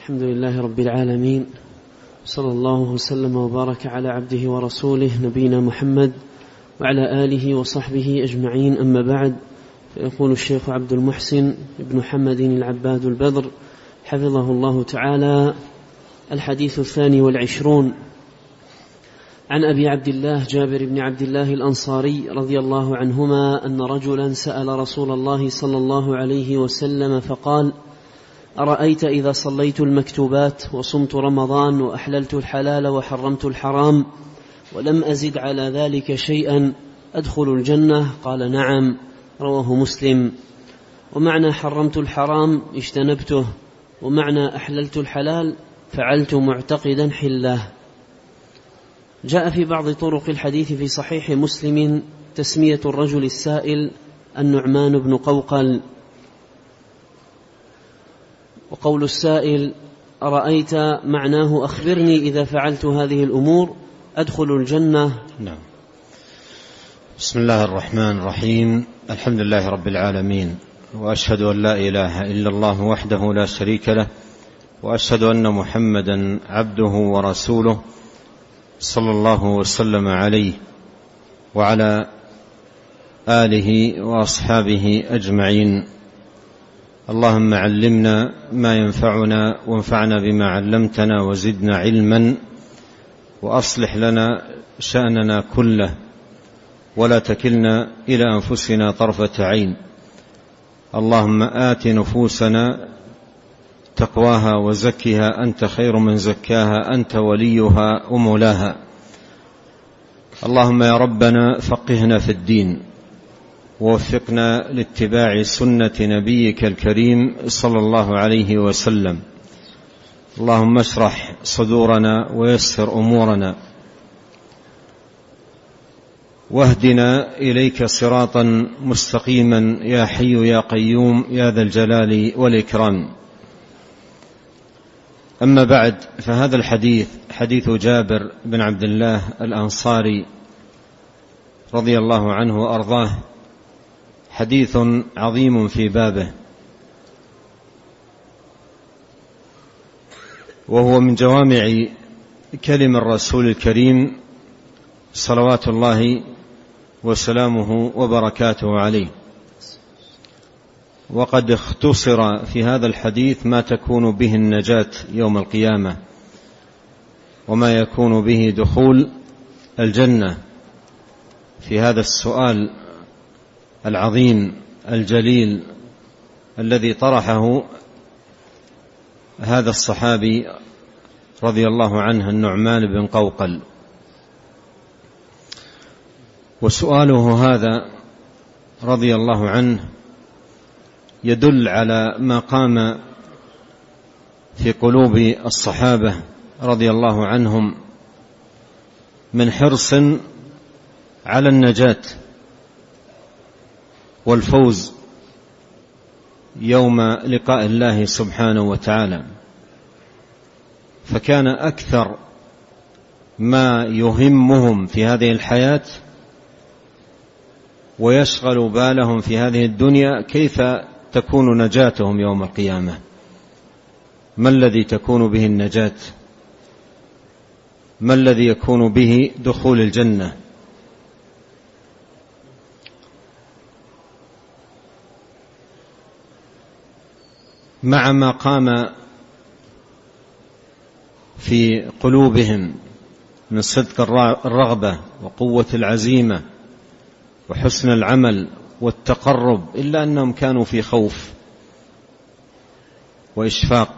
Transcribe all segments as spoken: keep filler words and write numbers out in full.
الحمد لله رب العالمين، صلى الله وسلم وبارك على عبده ورسوله نبينا محمد وعلى آله وصحبه أجمعين. أما بعد، فيقول الشيخ عبد المحسن بن محمد العباد البدر حفظه الله تعالى: الحديث الثاني والعشرون عن أبي عبد الله جابر بن عبد الله الأنصاري رضي الله عنهما أن رجلا سأل رسول الله صلى الله عليه وسلم فقال: أرأيت إذا صليت المكتوبات وصمت رمضان وأحللت الحلال وحرمت الحرام ولم أزد على ذلك شيئا أدخل الجنة؟ قال: نعم. رواه مسلم. ومعنى حرمت الحرام اجتنبته، ومعنى أحللت الحلال فعلت معتقدا حله. جاء في بعض طرق الحديث في صحيح مسلم تسمية الرجل السائل النعمان بن قوقل، وقول السائل أرأيت معناه أخبرني إذا فعلت هذه الأمور أدخل الجنة. نعم. بسم الله الرحمن الرحيم. الحمد لله رب العالمين، وأشهد أن لا إله إلا الله وحده لا شريك له، وأشهد أن محمدا عبده ورسوله صلى الله وسلم عليه وعلى آله وأصحابه أجمعين. اللهم علمنا ما ينفعنا وانفعنا بما علمتنا وزدنا علما، وأصلح لنا شأننا كله ولا تكلنا إلى أنفسنا طرفة عين. اللهم آت نفوسنا تقواها وزكها أنت خير من زكاها أنت وليها ومولاها. اللهم يا ربنا فقهنا في الدين، ووفقنا لاتباع سنة نبيك الكريم صلى الله عليه وسلم. اللهم اشرح صدورنا ويسر أمورنا، واهدنا إليك صراطا مستقيما يا حي يا قيوم يا ذا الجلال والإكرام. أما بعد، فهذا الحديث حديث جابر بن عبد الله الأنصاري رضي الله عنه وأرضاه، حديث عظيم في بابه، وهو من جوامع كلم الرسول الكريم صلوات الله وسلامه وبركاته عليه. وقد اختصر في هذا الحديث ما تكون به النجاة يوم القيامة، وما يكون به دخول الجنة في هذا السؤال العظيم الجليل الذي طرحه هذا الصحابي رضي الله عنه النعمان بن قوقل. وسؤاله هذا رضي الله عنه يدل على ما قام في قلوب الصحابة رضي الله عنهم من حرص على النجاة والفوز يوم لقاء الله سبحانه وتعالى. فكان أكثر ما يهمهم في هذه الحياة ويشغل بالهم في هذه الدنيا كيف تكون نجاتهم يوم القيامة، ما الذي تكون به النجاة، ما الذي يكون به دخول الجنة. مع ما قام في قلوبهم من صدق الرغبة وقوة العزيمة وحسن العمل والتقرب، إلا أنهم كانوا في خوف وإشفاق،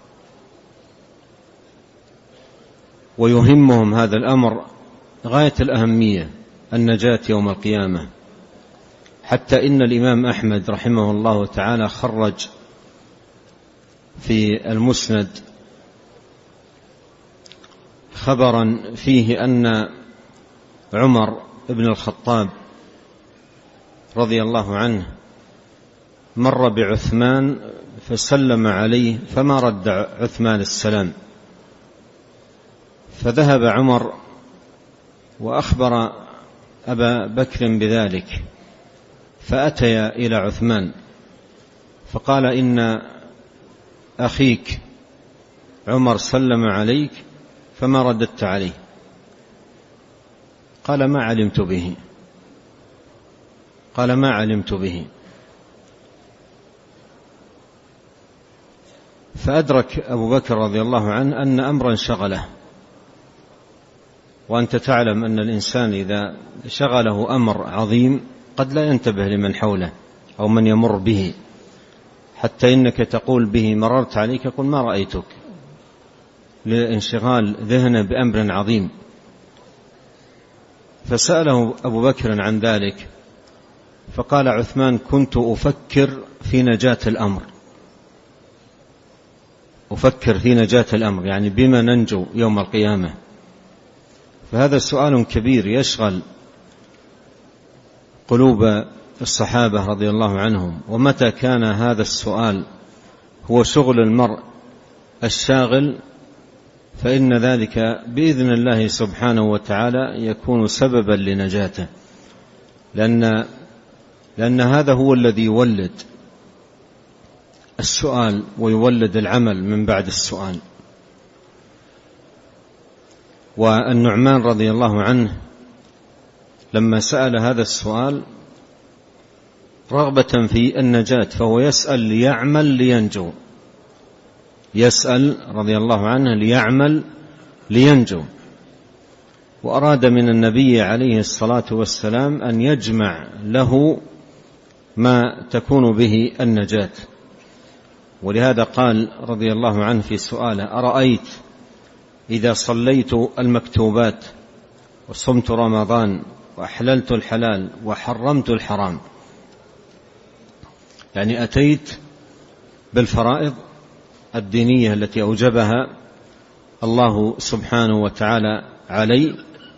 ويهمهم هذا الأمر غاية الأهمية، النجاة يوم القيامة. حتى إن الإمام أحمد رحمه الله تعالى خرج في المسند خبرا فيه أن عمر بن الخطاب رضي الله عنه مر بعثمان فسلم عليه فما رد عثمان السلام، فذهب عمر وأخبر أبا بكر بذلك، فأتيا إلى عثمان فقال: إن أخيك عمر سلم عليك فما رددت عليه؟ قال ما علمت به قال ما علمت به فأدرك أبو بكر رضي الله عنه أن أمرا شغله، وأنت تعلم أن الإنسان إذا شغله أمر عظيم قد لا ينتبه لمن حوله أو من يمر به، حتى إنك تقول به مررت عليك يقول ما رأيتك، لانشغال ذهنه بأمر عظيم. فسأله أبو بكر عن ذلك فقال عثمان كنت أفكر في نجاة الأمر أفكر في نجاة الأمر يعني بما ننجو يوم القيامة. فهذا سؤال كبير يشغل قلوب الصحابة رضي الله عنهم، ومتى كان هذا السؤال هو شغل المرء الشاغل فإن ذلك بإذن الله سبحانه وتعالى يكون سببا لنجاته، لأن, لأن هذا هو الذي يولد السؤال ويولد العمل من بعد السؤال. والنعمان رضي الله عنه لما سأل هذا السؤال رغبة في النجاة فهو يسأل ليعمل لينجو، يسأل رضي الله عنه ليعمل لينجو، وأراد من النبي عليه الصلاة والسلام أن يجمع له ما تكون به النجاة. ولهذا قال رضي الله عنه في سؤاله أرأيت إذا صليت المكتوبات وصمت رمضان وأحللت الحلال وحرمت الحرام، يعني أتيت بالفرائض الدينية التي أوجبها الله سبحانه وتعالى علي،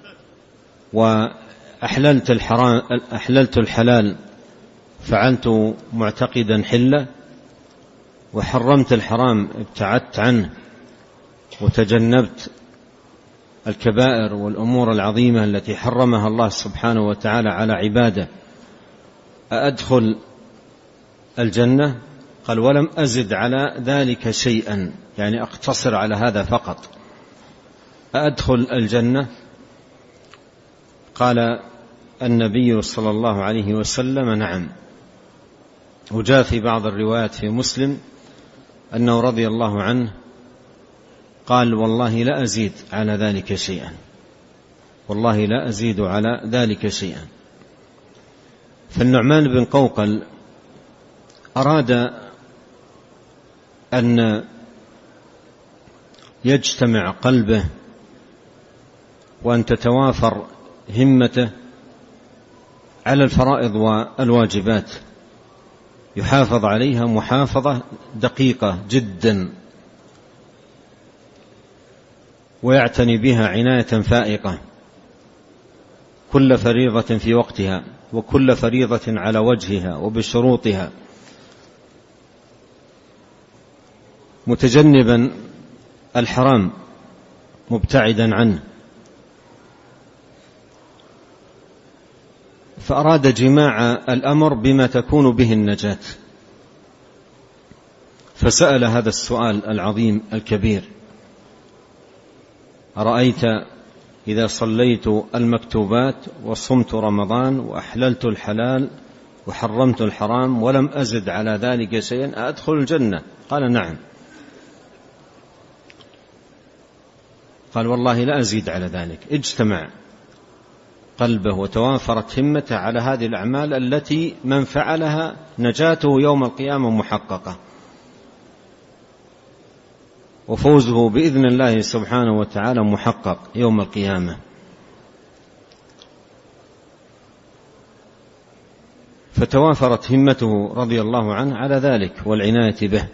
وأحللت الحرام أحللت الحلال فعلت معتقدا حلة، وحرمت الحرام ابتعدت عنه وتجنبت الكبائر والأمور العظيمة التي حرمها الله سبحانه وتعالى على عباده، أأدخل الجنة؟ قال ولم أزد على ذلك شيئا، يعني أقتصر على هذا فقط. أأدخل الجنة؟ قال النبي صلى الله عليه وسلم نعم. وجاء في بعض الروايات في مسلم أنه رضي الله عنه قال والله لا أزيد على ذلك شيئا، والله لا أزيد على ذلك شيئا. فالنعمان بن قوقل أراد أن يجتمع قلبه وأن تتوافر همته على الفرائض والواجبات، يحافظ عليها محافظة دقيقة جدا ويعتني بها عناية فائقة، كل فريضة في وقتها وكل فريضة على وجهها وبشروطها، متجنبا الحرام مبتعدا عنه. فأراد جماع الأمر بما تكون به النجاة، فسأل هذا السؤال العظيم الكبير أرأيت إذا صليت المكتوبات وصمت رمضان وأحللت الحلال وحرمت الحرام ولم أزد على ذلك شيئا أدخل الجنة؟ قال نعم. قال والله لا أزيد على ذلك. اجتمع قلبه وتوافرت همته على هذه الأعمال التي من فعلها نجاته يوم القيامة محققة، وفوزه بإذن الله سبحانه وتعالى محقق يوم القيامة. فتوافرت همته رضي الله عنه على ذلك والعناية به،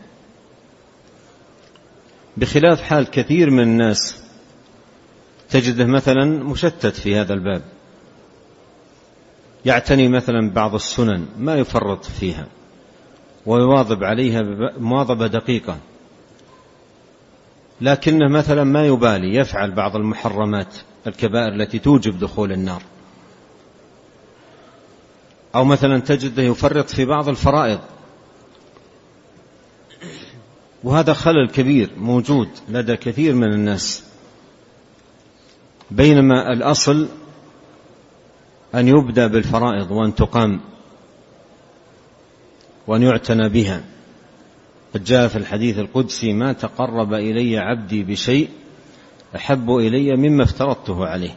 بخلاف حال كثير من الناس تجده مثلا مشتت في هذا الباب، يعتني مثلا بعض السنن ما يفرط فيها ويواظب عليها مواظبة دقيقة، لكنه مثلا ما يبالي يفعل بعض المحرمات الكبائر التي توجب دخول النار، أو مثلا تجده يفرط في بعض الفرائض وهذا خلل كبير موجود لدى كثير من الناس، بينما الأصل أن يبدأ بالفرائض وأن تقام وأن يعتنى بها. قد جاء في الحديث القدسي: ما تقرب إلي عبدي بشيء أحب إلي مما افترضته عليه،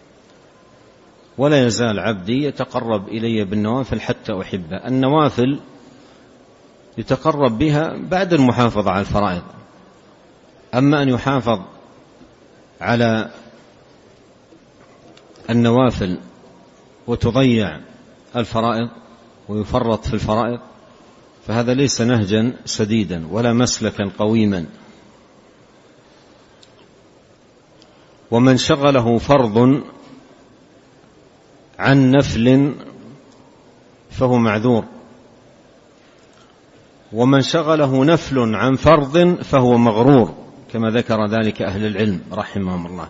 ولا يزال عبدي يتقرب إلي بالنوافل حتى أحبه. النوافل يتقرب بها بعد المحافظة على الفرائض، أما أن يحافظ على النوافل وتضيع الفرائض ويفرط في الفرائض فهذا ليس نهجا سديدا ولا مسلكا قويما. ومن شغله فرض عن نفل فهو معذور، ومن شغله نفل عن فرض فهو مغرور، كما ذكر ذلك أهل العلم رحمهم الله.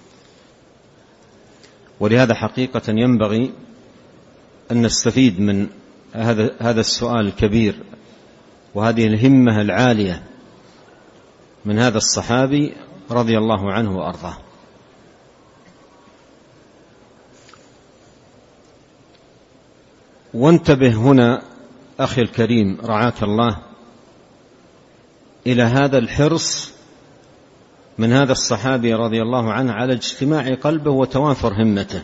ولهذا حقيقة ينبغي أن نستفيد من هذا هذا السؤال الكبير وهذه الهمة العالية من هذا الصحابي رضي الله عنه وأرضاه. وانتبه هنا أخي الكريم رعاك الله إلى هذا الحرص من هذا الصحابي رضي الله عنه على اجتماع قلبه وتوافر همته.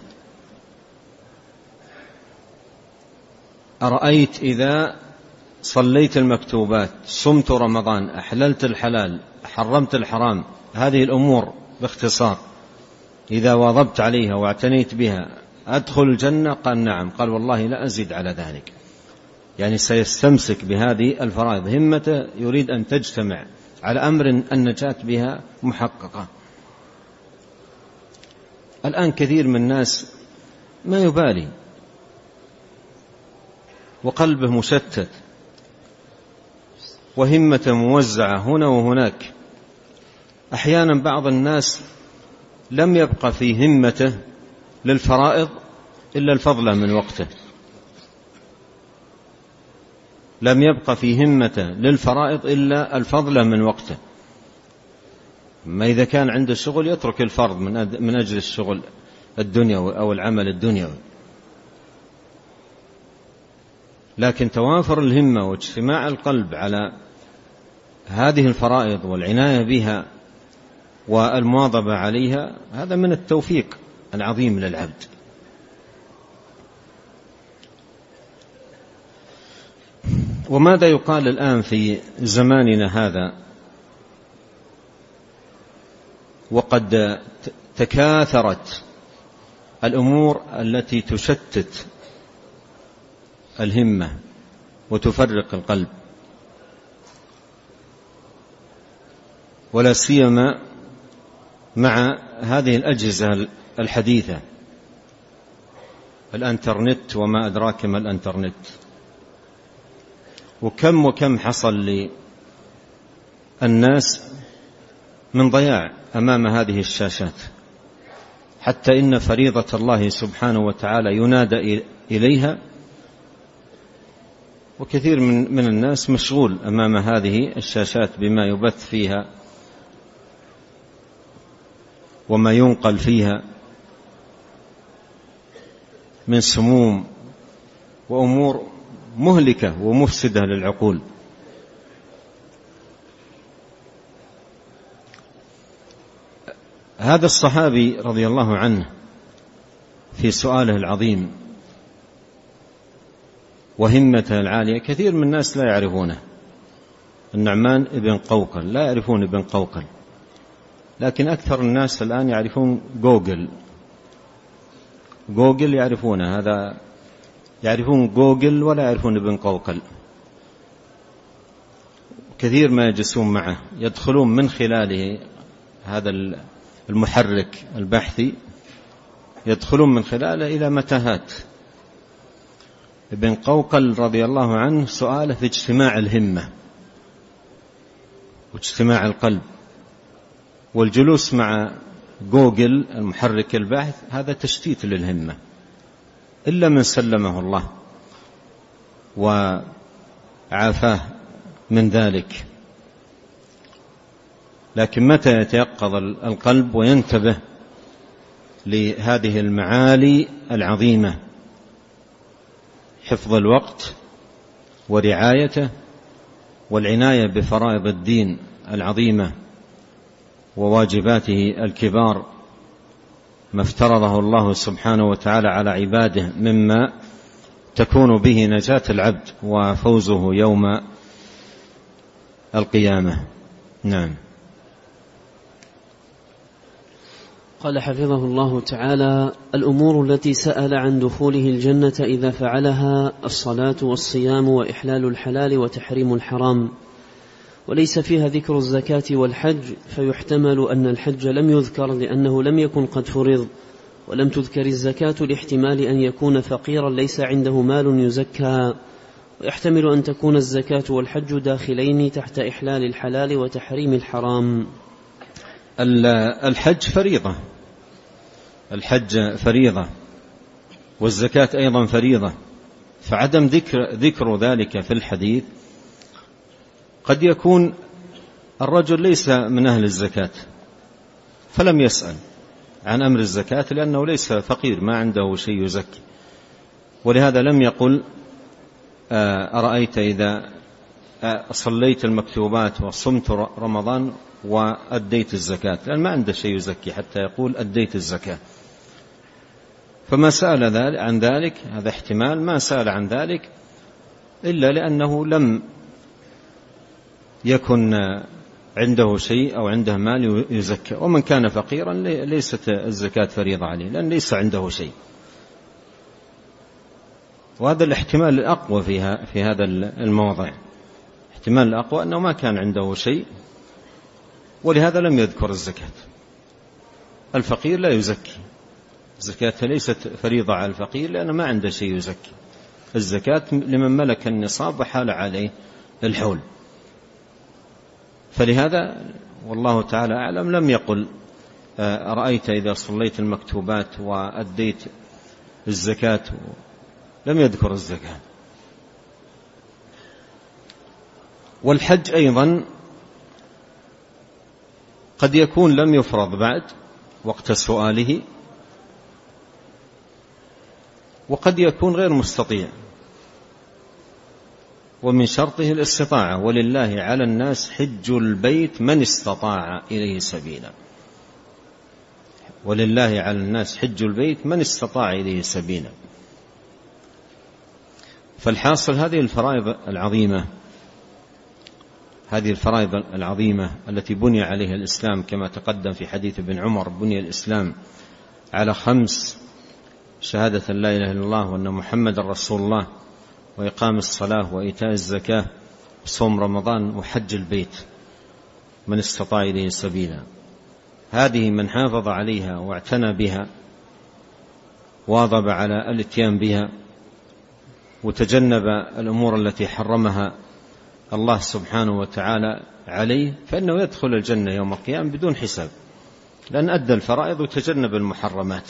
أرأيت إذا صليت المكتوبات، صمت رمضان، أحللت الحلال، حرمت الحرام، هذه الأمور باختصار إذا واظبت عليها واعتنيت بها أدخل الجنة؟ قال نعم. قال والله لا أزيد على ذلك. يعني سيستمسك بهذه الفرائض، همته يريد أن تجتمع على أمر النجاة بها محققة. الآن كثير من الناس ما يبالي وقلبه مشتت وهمته موزعة هنا وهناك. أحيانا بعض الناس لم يبقى في همته للفرائض إلا الفضلة من وقته، لم يبقى في همته للفرائض إلا الفضلة من وقته. ما إذا كان عنده شغل يترك الفرض من أجل الشغل الدنيوي أو العمل الدنيوي، لكن توافر الهمة واجتماع القلب على هذه الفرائض والعناية بها والمواظبة عليها هذا من التوفيق العظيم للعبد. وماذا يقال الآن في زماننا هذا وقد تكاثرت الأمور التي تشتت الهمة وتفرق القلب، ولا سيما مع هذه الأجهزة الحديثة، الانترنت وما أدراك ما الانترنت. وكم وكم حصل للناس من ضياع أمام هذه الشاشات، حتى إن فريضة الله سبحانه وتعالى ينادى إليها، وكثير من من الناس مشغول أمام هذه الشاشات بما يبث فيها وما ينقل فيها من سموم وأمور مهلكة ومفسدة للعقول. هذا الصحابي رضي الله عنه في سؤاله العظيم وهمته العالية كثير من الناس لا يعرفونه. النعمان ابن قوقل لا يعرفون ابن قوقل، لكن أكثر الناس الآن يعرفون جوجل. جوجل يعرفونه، هذا يعرفون جوجل ولا يعرفون ابن قوقل. كثير ما يجلسون معه يدخلون من خلاله هذا المحرك البحثي، يدخلون من خلاله إلى متاهات. ابن قوقل رضي الله عنه سؤاله في اجتماع الهمة واجتماع القلب، والجلوس مع جوجل المحرك البحث هذا تشتيت للهمة، إلا من سلمه الله وعافاه من ذلك. لكن متى يتيقظ القلب وينتبه لهذه المعالي العظيمة: حفظ الوقت ورعايته والعناية بفرائض الدين العظيمة وواجباته الكبار، ما افترضه الله سبحانه وتعالى على عباده مما تكون به نجاة العبد وفوزه يوم القيامة. نعم. قال حفظه الله تعالى: الأمور التي سأل عن دخوله الجنة إذا فعلها الصلاة والصيام وإحلال الحلال وتحريم الحرام، وليس فيها ذكر الزكاة والحج، فيحتمل أن الحج لم يذكر لأنه لم يكن قد فرض، ولم تذكر الزكاة لاحتمال أن يكون فقيرا ليس عنده مال يزكى، ويحتمل أن تكون الزكاة والحج داخلين تحت إحلال الحلال وتحريم الحرام. الحج فريضة، الحج فريضة والزكاة أيضا فريضة، فعدم ذكر, ذكر ذلك في الحديث قد يكون الرجل ليس من أهل الزكاة فلم يسأل عن أمر الزكاة لأنه ليس فقير ما عنده شيء يزكي، ولهذا لم يقل أرأيت إذا صليت المكتوبات وصمت رمضان وأديت الزكاة، لأن ما عنده شيء يزكي حتى يقول أديت الزكاة. فما سأل عن ذلك هذا احتمال، ما سأل عن ذلك إلا لأنه لم يكن عنده شيء أو عنده مال يزكى، ومن كان فقيرا ليست الزكاة فريضة عليه لأن ليس عنده شيء. وهذا الاحتمال الأقوى فيها في هذا الموضع، احتمال الأقوى أنه ما كان عنده شيء ولهذا لم يذكر الزكاة. الفقير لا يزكي، الزكاة ليست فريضة على الفقير لأنه ما عنده شيء يزكي، الزكاة لمن ملك النصاب وحال عليه الحول. فلهذا والله تعالى أعلم لم يقل أرأيت إذا صليت المكتوبات وأديت الزكاة، لم يذكر الزكاة. والحج أيضا قد يكون لم يفرض بعد وقت سؤاله، وقد يكون غير مستطيع، ومن شرطه الاستطاعة: ولله على الناس حج البيت من استطاع إليه سبيلا. ولله على الناس حج البيت من استطاع إليه سبيلا. فالحاصل هذه الفرائض العظيمة، هذه الفرائض العظيمة التي بني عليها الإسلام كما تقدم في حديث ابن عمر: بني الإسلام على خمس: شهادة لا إله إلا الله وأن محمد رسول الله، وإقام الصلاة، وإيتاء الزكاة، وصوم رمضان، وحج البيت من استطاع إليه سبيلا. هذه من حافظ عليها واعتنى بها واظب على الاتيان بها وتجنب الأمور التي حرمها الله سبحانه وتعالى عليه، فإنه يدخل الجنة يوم القيامة بدون حساب، لأن أدى الفرائض وتجنب المحرمات،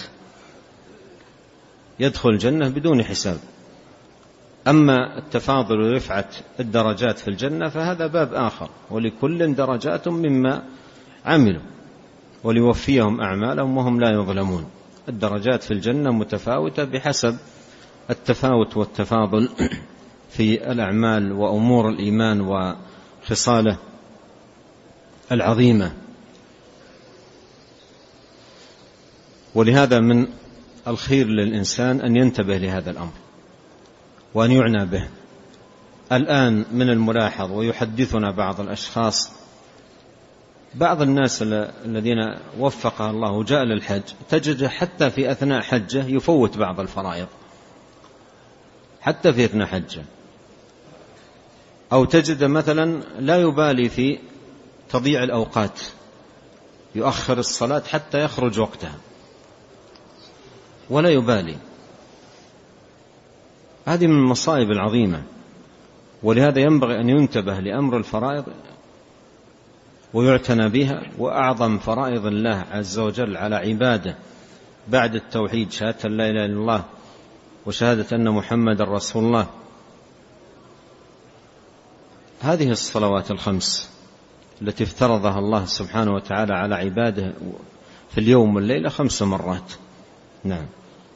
يدخل الجنة بدون حساب. أما التفاضل ورفعة الدرجات في الجنة فهذا باب آخر، ولكل درجات مما عملوا وليوفيهم أعمالهم وهم لا يظلمون. الدرجات في الجنة متفاوتة بحسب التفاوت والتفاضل في الأعمال وأمور الإيمان وخصاله العظيمة. ولهذا من الخير للإنسان أن ينتبه لهذا الأمر وأن يعنى به. الآن من الملاحظ ويحدثنا بعض الأشخاص، بعض الناس الذين وفقه الله وجاء للحج تجد حتى في أثناء حجه يفوت بعض الفرائض، حتى في أثناء حجه، أو تجد مثلا لا يبالي في تضييع الأوقات، يؤخر الصلاة حتى يخرج وقتها ولا يبالي. هذه من المصائب العظيمة، ولهذا ينبغي أن ينتبه لأمر الفرائض ويعتنى بها. وأعظم فرائض الله عز وجل على عباده بعد التوحيد شهادة لا إله إلا الله وشهادة أن محمد رسول الله هذه الصلوات الخمس التي افترضها الله سبحانه وتعالى على عباده في اليوم والليلة خمس مرات. نعم.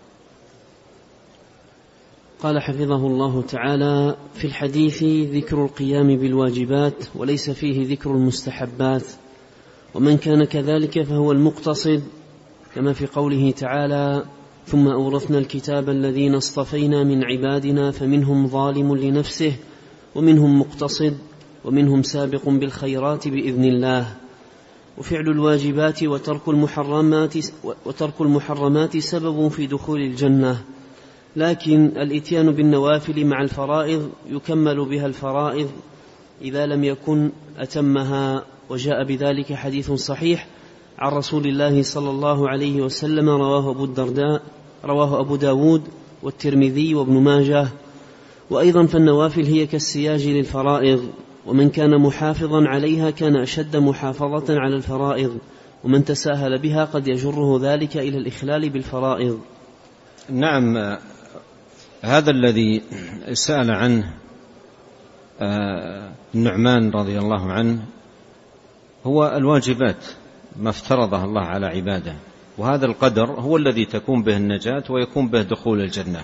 قال حفظه الله تعالى: في الحديث ذكر القيام بالواجبات وليس فيه ذكر المستحبات، ومن كان كذلك فهو المقتصد، كما في قوله تعالى: ثم أورثنا الكتاب الذين اصطفينا من عبادنا فمنهم ظالم لنفسه ومنهم مقتصد ومنهم سابق بالخيرات بإذن الله. وفعل الواجبات وترك المحرمات, وترك المحرمات سبب في دخول الجنة، لكن الإتيان بالنوافل مع الفرائض يكمل بها الفرائض إذا لم يكن أتمها. وجاء بذلك حديث صحيح عن رسول الله صلى الله عليه وسلم رواه أبو الدرداء رواه أبو داود والترمذي وابن ماجه. وأيضا فالنوافل هي كالسياج للفرائض، ومن كان محافظا عليها كان أشد محافظة على الفرائض، ومن تساهل بها قد يجره ذلك إلى الإخلال بالفرائض. نعم. هذا الذي سأل عنه النعمان رضي الله عنه هو الواجبات، ما افترضها الله على عباده، وهذا القدر هو الذي تكون به النجاة ويكون به دخول الجنة.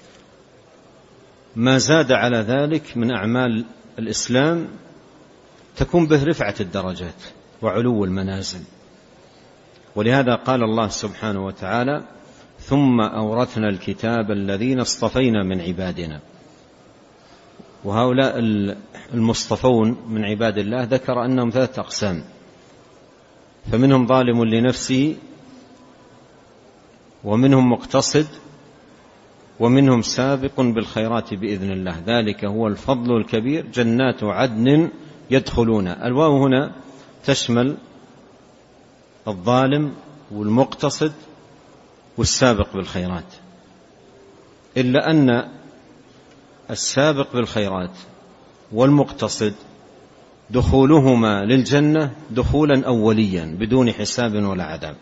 ما زاد على ذلك من أعمال الإسلام تكون به رفعة الدرجات وعلو المنازل. ولهذا قال الله سبحانه وتعالى: ثم أورثنا الكتاب الذين اصطفينا من عبادنا. وهؤلاء المصطفون من عباد الله ذكر أنهم ثلاثة أقسام: فمنهم ظالم لنفسه، ومنهم مقتصد، ومنهم سابق بالخيرات بإذن الله، ذلك هو الفضل الكبير، جنات عدن يدخلون. الواو هنا تشمل الظالم والمقتصد والسابق بالخيرات، إلا أن السابق بالخيرات والمقتصد دخولهما للجنة دخولا أوليا بدون حساب ولا عذاب.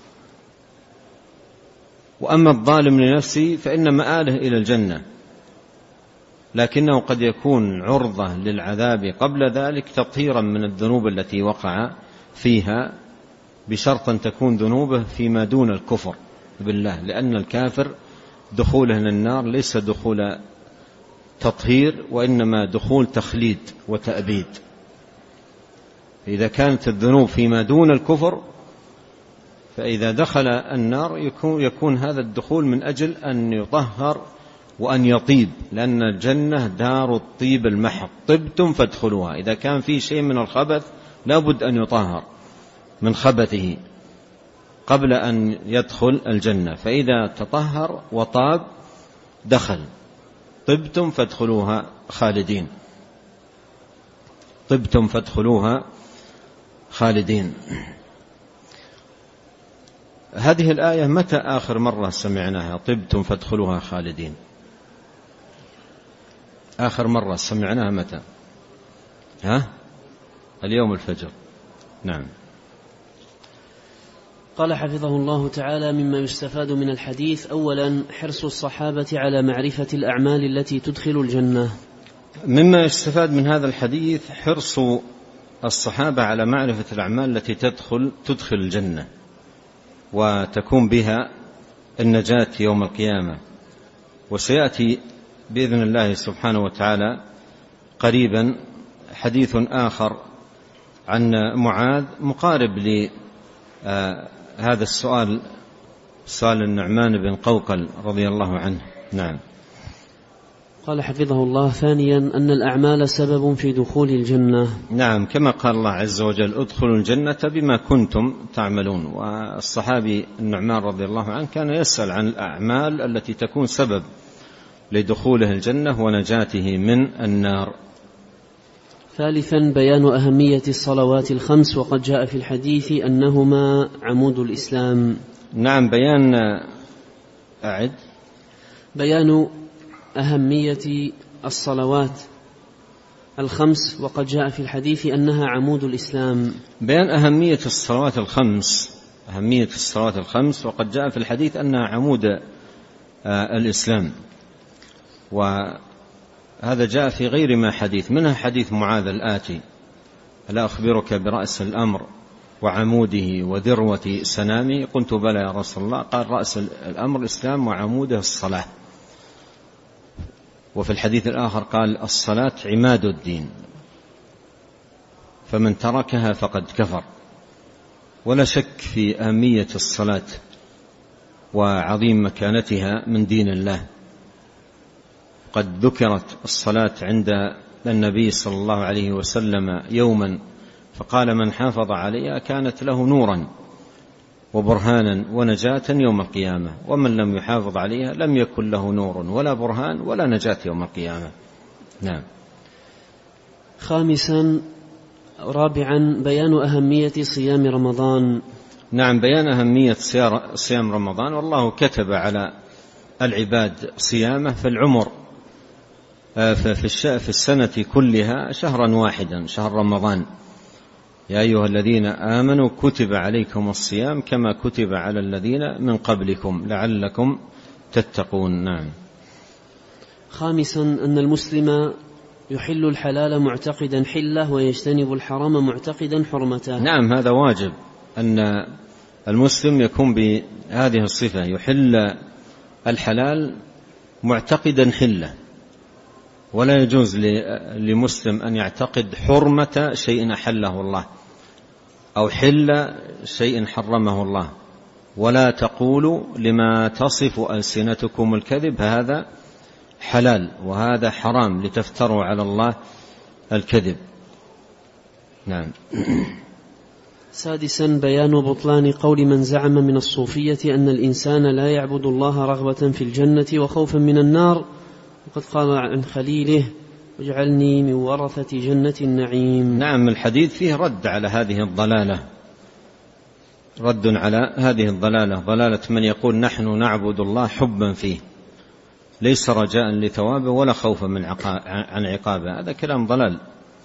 وأما الظالم لنفسه فإن مآله إلى الجنة، لكنه قد يكون عرضة للعذاب قبل ذلك تطهيرا من الذنوب التي وقع فيها، بشرط أن تكون ذنوبه فيما دون الكفر بالله، لأن الكافر دخوله للنار ليس دخول تطهير، وإنما دخول تخليد وتأبيد. إذا كانت الذنوب فيما دون الكفر فإذا دخل النار يكون, يكون هذا الدخول من أجل أن يطهر وأن يطيب، لأن الجنة دار الطيب المحض، طبتم فادخلوها. إذا كان في شيء من الخبث لابد أن يطهر من خبثه قبل أن يدخل الجنة، فإذا تطهر وطاب دخل. طبتم فادخلوها خالدين، طبتم فادخلوها خالدين. هذه الآية متى آخر مرة سمعناها؟ طبتم فادخلوها خالدين، آخر مرة سمعناها متى؟ ها؟ اليوم الفجر. نعم. قال حفظه الله تعالى: مما يستفاد من الحديث: أولا حرص الصحابة على معرفة الأعمال التي تدخل الجنة. مما يستفاد من هذا الحديث حرص الصحابة على معرفة الأعمال التي تدخل تدخل الجنة وتكون بها النجاة يوم القيامة. وسيأتي بإذن الله سبحانه وتعالى قريبا حديث آخر عن معاذ مقارب لهذا السؤال، سؤال النعمان بن قوقل رضي الله عنه. نعم. قال حفظه الله: ثانيا أن الأعمال سبب في دخول الجنة. نعم، كما قال الله عز وجل: ادخلوا الجنة بما كنتم تعملون. والصحابي النعمان رضي الله عنه كان يسأل عن الأعمال التي تكون سبب لدخوله الجنة ونجاته من النار. ثالثا بيان أهمية الصلوات الخمس، وقد جاء في الحديث أنهما عمود الإسلام. نعم، بيان أعد بيان أهمية الصلوات الخمس، وقد جاء في الحديث أنها عمود الإسلام. بيان أهمية الصلوات الخمس، أهمية الصلوات الخمس، وقد جاء في الحديث أنها عمود الإسلام. وهذا جاء في غير ما حديث، منها حديث معاذ الآتي ألا أخبرك برأس الأمر وعموده وذروة سنامه؟ قلت بلى يا رسول الله. قال رأس الأمر الإسلام وعموده الصلاة. وفي الحديث الآخر قال الصلاة عماد الدين، فمن تركها فقد كفر. ولا شك في أهمية الصلاة وعظيم مكانتها من دين الله. قد ذكرت الصلاة عند النبي صلى الله عليه وسلم يوما فقال من حافظ عليها كانت له نورا وبرهانا ونجاة يوم القيامة، ومن لم يحافظ عليها لم يكن له نور ولا برهان ولا نجاة يوم القيامة. نعم. خامسا رابعا بيان أهمية صيام رمضان. نعم، بيان أهمية صيام رمضان. والله كتب على العباد صيامه في العمر في السنة كلها شهرا واحدا، شهر رمضان. يا أيها الذين آمنوا كتب عليكم الصيام كما كتب على الذين من قبلكم لعلكم تتقون. نعم. خامسا أن المسلم يحل الحلال معتقدا حله ويجتنب الحرام معتقدا حرمته. نعم، هذا واجب أن المسلم يكون بهذه الصفة، يحل الحلال معتقدا حله. ولا يجوز لمسلم أن يعتقد حرمة شيء أحله الله أو حل شيء حرمه الله. ولا تقولوا لما تصف ألسنتكم الكذب هذا حلال وهذا حرام لتفتروا على الله الكذب. نعم. سادسا بيان بطلان قول من زعم من الصوفية أن الإنسان لا يعبد الله رغبة في الجنة وخوفا من النار، وقد قال عن خليله واجعلني من ورثة جنة النعيم. نعم، الحديث فيه رد على هذه الضلالة، رد على هذه الضلالة، ضلالة من يقول نحن نعبد الله حبا فيه ليس رجاء لثوابه ولا خوفا من عن عقابه. هذا كلام ضلال،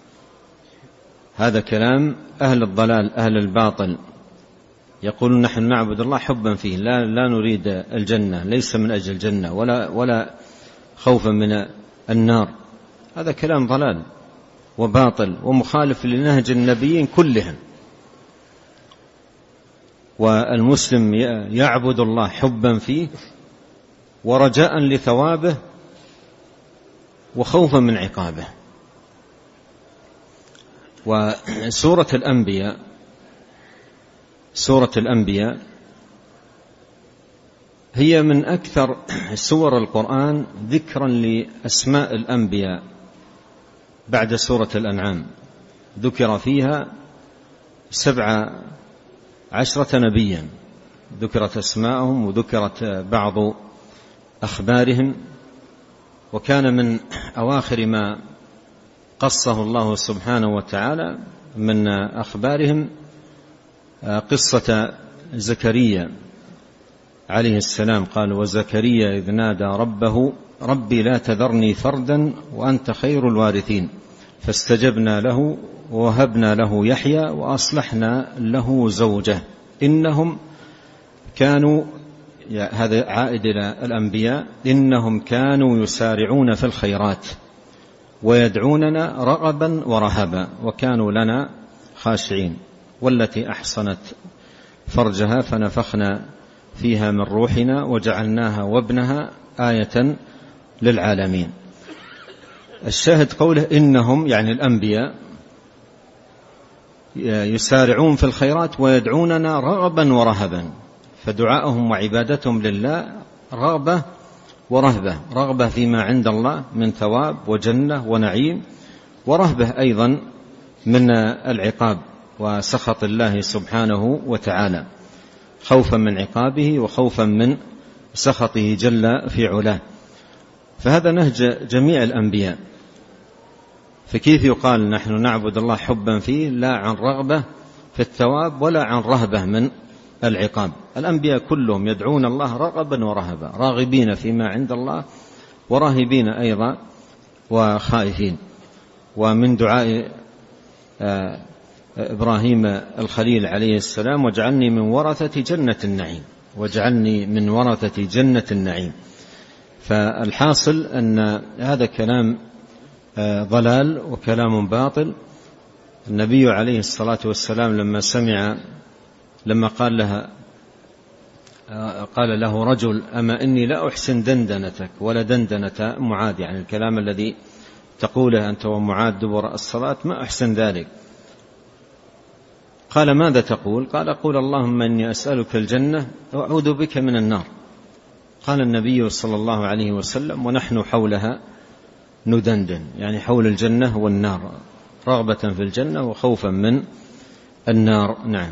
هذا كلام أهل الضلال أهل الباطل. يقولون نحن نعبد الله حبا فيه، لا, لا نريد الجنة، ليس من أجل الجنة ولا, ولا خوفا من النار. هذا كلام ضلال وباطل ومخالف لنهج النبيين كلهم. والمسلم يعبد الله حبا فيه ورجاء لثوابه وخوفا من عقابه. وسورة الأنبياء سورة الأنبياء هي من أكثر سور القرآن ذكرا لأسماء الأنبياء بعد سورة الأنعام. ذكر فيها سبع عشرة نبيا، ذكرت أسماءهم وذكرت بعض أخبارهم. وكان من أواخر ما قصه الله سبحانه وتعالى من أخبارهم قصة زكريا عليه السلام. قال وزكريا إذ نادى ربه ربي لا تذرني فردا وأنت خير الوارثين فاستجبنا له ووهبنا له يحيى وأصلحنا له زوجه إنهم كانوا، هذا عائد إلى الأنبياء، إنهم كانوا يسارعون في الخيرات ويدعوننا رغبا ورهبا وكانوا لنا خاشعين والتي أحصنت فرجها فنفخنا فيها من روحنا وجعلناها وابنها آية للعالمين. الشاهد قوله إنهم يعني الأنبياء يسارعون في الخيرات ويدعوننا رغبا ورهبا، فدعاءهم وعبادتهم لله رغبة ورهبة، رغبة فيما عند الله من ثواب وجنة ونعيم، ورهبة أيضا من العقاب وسخط الله سبحانه وتعالى، خوفا من عقابه وخوفا من سخطه جل في علاه. فهذا نهج جميع الأنبياء. فكيف يقال نحن نعبد الله حبا فيه لا عن رغبة في الثواب ولا عن رهبة من العقاب؟ الأنبياء كلهم يدعون الله رغبا ورهبا، راغبين فيما عند الله وراهبين أيضا وخائفين. ومن دعاء إبراهيم الخليل عليه السلام واجعلني من ورثة جنة النعيم، واجعلني من ورثة جنة النعيم. فالحاصل أن هذا كلام ضلال وكلام باطل النبي عليه الصلاة والسلام لما سمع لما قال لها قال له رجل: أما إني لا أحسن دندنتك ولا دندنة معاذ، يعني الكلام الذي تقوله أنت ومعاذ دبر الصلاة ما أحسن ذلك. قال: ماذا تقول؟ قال: أقول اللهم إني أسألك الجنة وأعوذ بك من النار. قال النبي صلى الله عليه وسلم: ونحن حولها ندندن، يعني حول الجنة والنار، رغبة في الجنة وخوفا من النار. نعم.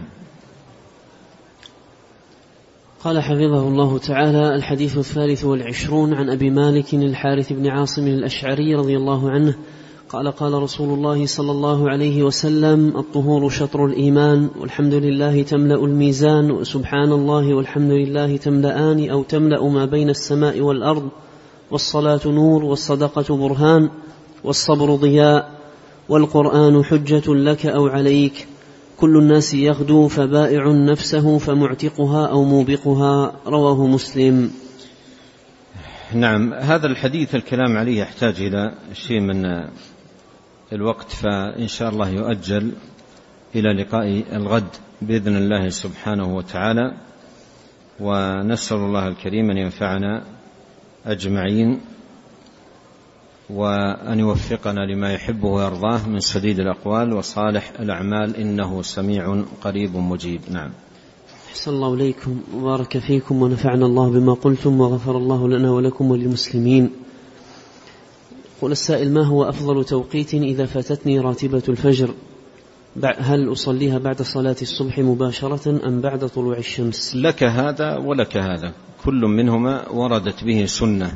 قال حفظه الله تعالى: الحديث الثالث والعشرون عن أبي مالك الحارث بن عاصم الأشعري رضي الله عنه قال: قال رسول الله صلى الله عليه وسلم: الطهور شطر الإيمان، والحمد لله تملأ الميزان، وسبحان الله والحمد لله تملأان أو تملأ ما بين السماء والأرض، والصلاة نور، والصدقة برهان، والصبر ضياء، والقرآن حجة لك أو عليك، كل الناس يغدو فبائع نفسه فمعتقها أو موبقها. رواه مسلم. نعم. هذا الحديث الكلام عليه يحتاج إلى شيء من الوقت، فإن شاء الله يؤجل إلى لقاء الغد بإذن الله سبحانه وتعالى، ونسأل الله الكريم أن ينفعنا أجمعين وأن يوفقنا لما يحبه ويرضاه من سديد الأقوال وصالح الأعمال، إنه سميع قريب مجيب. نعم. أحسن الله إليكم وبارك فيكم ونفعنا الله بما قلتم وغفر الله لنا ولكم وللمسلمين. قل السائل: ما هو أفضل توقيت إذا فاتتني راتبة الفجر؟ هل أصليها بعد صلاة الصبح مباشرة أم بعد طلوع الشمس؟ لك هذا ولك هذا، كل منهما وردت به سنة،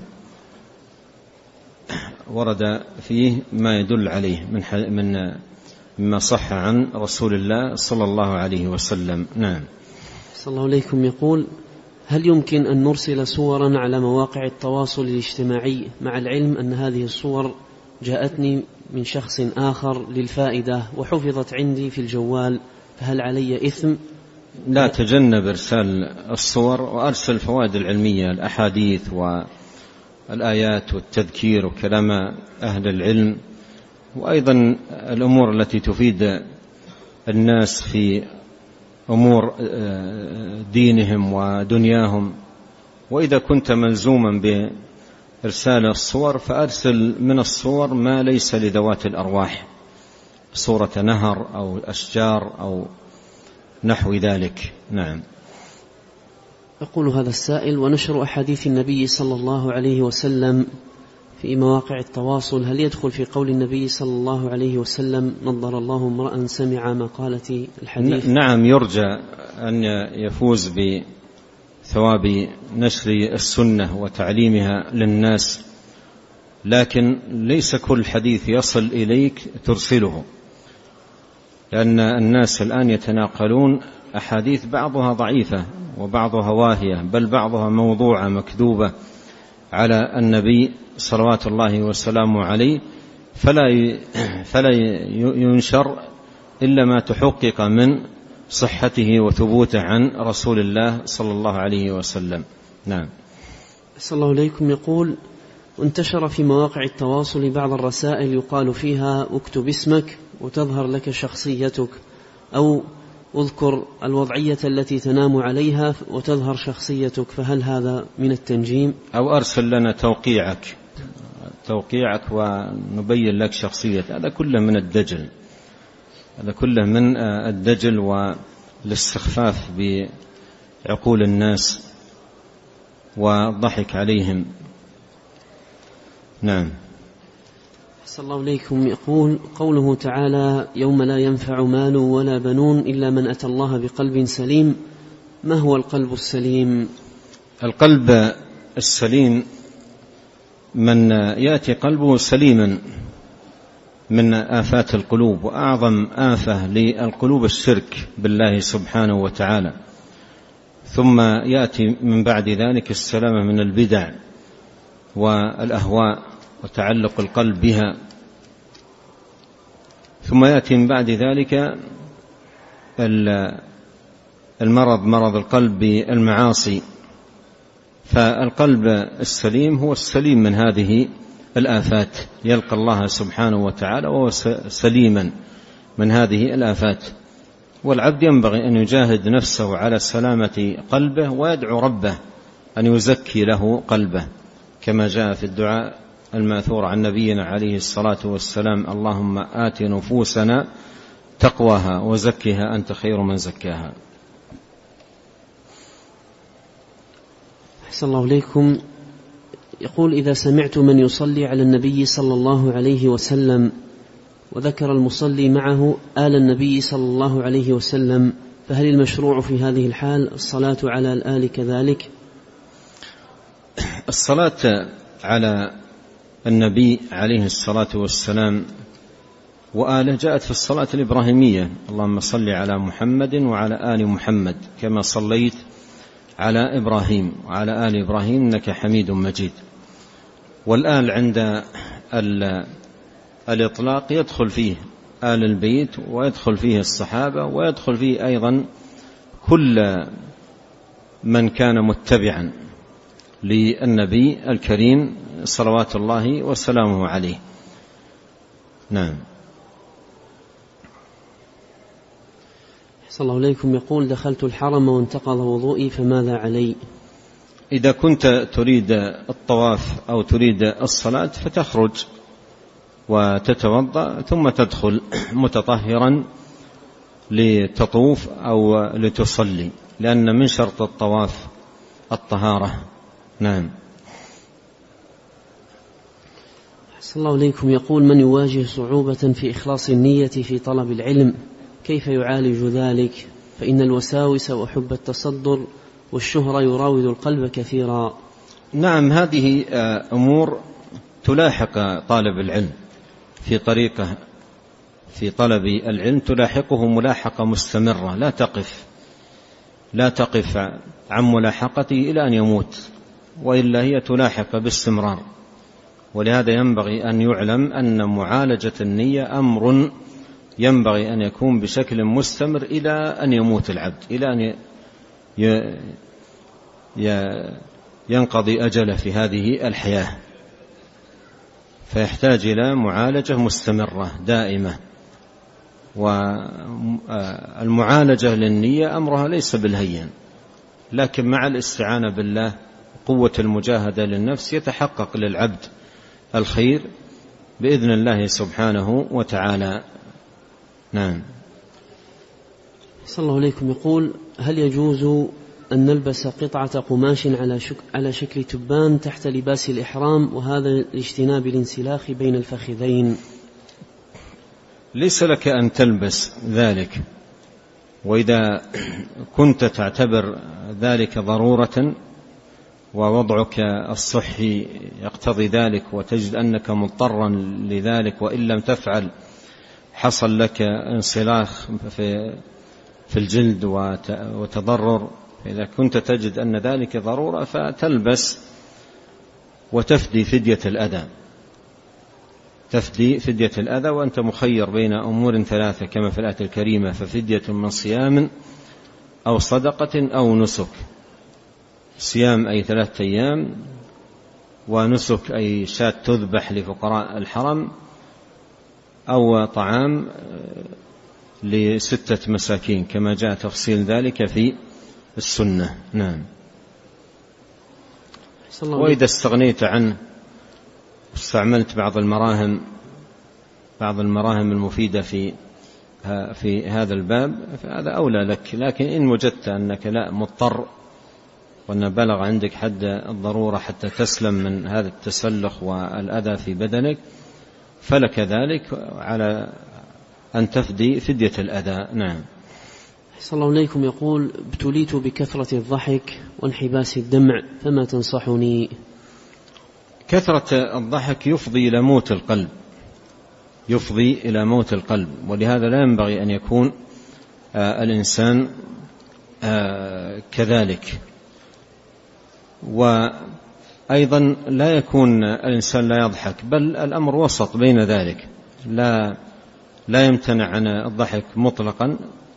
ورد فيه ما يدل عليه من من مما صح عن رسول الله صلى الله عليه وسلم. نعم. صلى الله عليكم. يقول: هل يمكن أن نرسل صورا على مواقع التواصل الاجتماعي مع العلم أن هذه الصور جاءتني من شخص آخر للفائدة وحفظت عندي في الجوال، فهل علي إثم؟ لا، تجنب إرسال الصور وأرسل الفوائد العلمية، الأحاديث والآيات والتذكير وكلام أهل العلم، وأيضا الأمور التي تفيد الناس في أمور دينهم ودنياهم. وإذا كنت ملزوما بإرسال الصور فأرسل من الصور ما ليس لذوات الأرواح، صورة نهر أو أشجار أو نحو ذلك. نعم. يقول هذا السائل: ونشر أحاديث النبي صلى الله عليه وسلم في مواقع التواصل هل يدخل في قول النبي صلى الله عليه وسلم: نضر الله امرأ سمع مقالة الحديث؟ نعم، يرجى أن يفوز بثواب نشر السنة وتعليمها للناس، لكن ليس كل حديث يصل إليك ترسله، لأن الناس الآن يتناقلون أحاديث بعضها ضعيفة وبعضها واهية، بل بعضها موضوعة مكذوبة على النبي صلوات الله وسلامه عليه، فلا فلا ينشر إلا ما تحقق من صحته وثبوته عن رسول الله صلى الله عليه وسلم. نعم. صلى الله عليكم. يقول: انتشر في مواقع التواصل بعض الرسائل يقال فيها: اكتب اسمك وتظهر لك شخصيتك، أو اذكر الوضعية التي تنام عليها وتظهر شخصيتك، فهل هذا من التنجيم؟ أو أرسل لنا توقيعك توقيعك ونبين لك شخصية، هذا كله من الدجل، هذا كله من الدجل والاستخفاف بعقول الناس والضحك عليهم. نعم. صلى الله عليكم. يقول: قوله تعالى: يوم لا ينفع مال ولا بنون إلا من أتى الله بقلب سليم، ما هو القلب السليم؟ القلب السليم من يأتي قلبه سليما من آفات القلوب، وأعظم آفة للقلوب الشرك بالله سبحانه وتعالى، ثم يأتي من بعد ذلك السلامة من البدع والأهواء وتعلق القلب بها، ثم يأتي من بعد ذلك المرض مرض القلب بالمعاصي. فالقلب السليم هو السليم من هذه الآفات، يلقى الله سبحانه وتعالى وهو سليما من هذه الآفات. والعبد ينبغي أن يجاهد نفسه على سلامة قلبه ويدعو ربه أن يزكي له قلبه، كما جاء في الدعاء الماثور عن نبينا عليه الصلاة والسلام: اللهم آت نفوسنا تقواها وزكها أنت خير من زكاها. أحسن الله إليكم. يقول: إذا سمعت من يصلي على النبي صلى الله عليه وسلم وذكر المصلي معه آل النبي صلى الله عليه وسلم، فهل المشروع في هذه الحال الصلاة على الآل كذلك؟ الصلاة على النبي عليه الصلاة والسلام وآله جاءت في الصلاة الإبراهيمية: اللهم صل على محمد وعلى آل محمد كما صليت على إبراهيم وعلى آل إبراهيم إنك حميد مجيد. والآل عند الإطلاق يدخل فيه آل البيت ويدخل فيه الصحابة ويدخل فيه أيضا كل من كان متبعا للنبي الكريم صلوات الله وسلامه عليه. نعم. أحسن الله إليكم. يقول: دخلت الحرم وانتقض وضوئي فماذا علي؟ إذا كنت تريد الطواف أو تريد الصلاة فتخرج وتتوضأ ثم تدخل متطهرا لتطوف أو لتصلي، لأن من شرط الطواف الطهارة. نعم. أحسن الله إليكم. يقول: من يواجه صعوبة في إخلاص النية في طلب العلم كيف يعالج ذلك؟ فإن الوساوس وحب التصدر والشهرة يراود القلب كثيرا. نعم، هذه أمور تلاحق طالب العلم في طريقه في طلب العلم، تلاحقه ملاحقة مستمرة، لا تقف لا تقف عن ملاحقته إلى أن يموت، وإلا هي تلاحق باستمرار. ولهذا ينبغي أن يعلم أن معالجة النية أمر ينبغي أن يكون بشكل مستمر إلى أن يموت العبد، إلى أن ينقضي أجله في هذه الحياة، فيحتاج إلى معالجة مستمرة دائمة. والمعالجة للنية أمرها ليس بالهين، لكن مع الاستعانة بالله قوة المجاهدة للنفس يتحقق للعبد الخير بإذن الله سبحانه وتعالى. نعم. صلى الله عليكم. يقول: هل يجوز أن نلبس قطعة قماش على, شك... على شكل تبان تحت لباس الإحرام، وهذا لاجتناب الانسلاخ بين الفخذين؟ ليس لك أن تلبس ذلك، وإذا كنت تعتبر ذلك ضرورة ووضعك الصحي يقتضي ذلك وتجد أنك مضطرا لذلك، وإن لم تفعل حصل لك انسلاخ في في الجلد وتضرر، إذا كنت تجد أن ذلك ضرورة فتلبس وتفدي فدية الأذى تفدي فدية الأذى وأنت مخير بين أمور ثلاثة كما في الآية الكريمة: ففدية من صيام أو صدقة أو نسك. صيام أي ثلاثة أيام، ونسك أي شاة تذبح لفقراء الحرم، أو طعام لستة مساكين كما جاء تفصيل ذلك في السنة. نعم. وإذا استغنيت عنه واستعملت بعض المراهم بعض المراهم المفيدة في في هذا الباب فهذا أولى لك، لكن إن وجدت أنك لا مضطر وأن بلغ عندك حد الضرورة حتى تسلم من هذا التسلخ والأذى في بدنك فلك ذلك على أن تفدي فدية الأذى. نعم. صلى الله عليكم. يقول: ابتليت بكثرة الضحك وانحباس الدمع فما تنصحني؟ كثرة الضحك يفضي إلى موت القلب يفضي إلى موت القلب ولهذا لا ينبغي أن يكون آه الإنسان آه كذلك. وأيضا لا يكون الإنسان لا يضحك، بل الأمر وسط بين ذلك، لا لا يمتنع عن الضحك مطلقا،